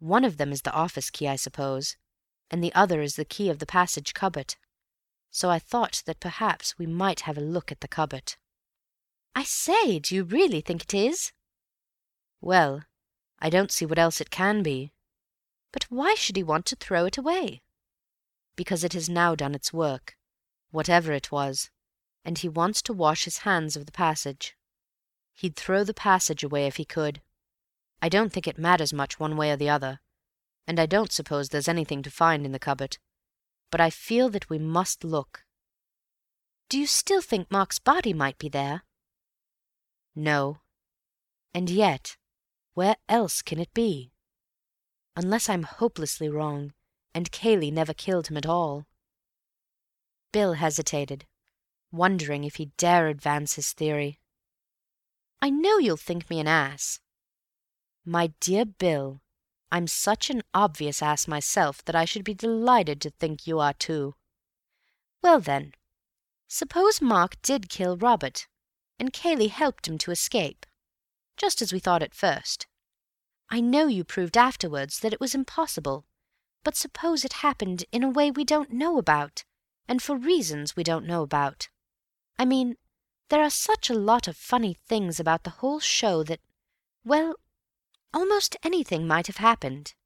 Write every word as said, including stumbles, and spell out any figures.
One of them is the office key, I suppose, and the other is the key of the passage cupboard. So I thought that perhaps we might have a look at the cupboard." "I say, do you really think it is?" "Well, I don't see what else it can be." "But why should he want to throw it away?" "Because it has now done its work, whatever it was, and he wants to wash his hands of the passage. He'd throw the passage away if he could. I don't think it matters much one way or the other, and I don't suppose there's anything to find in the cupboard, but I feel that we must look." "Do you still think Mark's body might be there?" "No. And yet, where else can it be? Unless I'm hopelessly wrong, and Cayley never killed him at all." Bill hesitated, wondering if he dare advance his theory. "I know you'll think me an ass." "My dear Bill, I'm such an obvious ass myself that I should be delighted to think you are too." "Well then, suppose Mark did kill Robert, and Cayley helped him to escape, just as we thought at first. I know you proved afterwards that it was impossible, but suppose it happened in a way we don't know about, and for reasons we don't know about. I mean, there are such a lot of funny things about the whole show that, well, almost anything might have happened.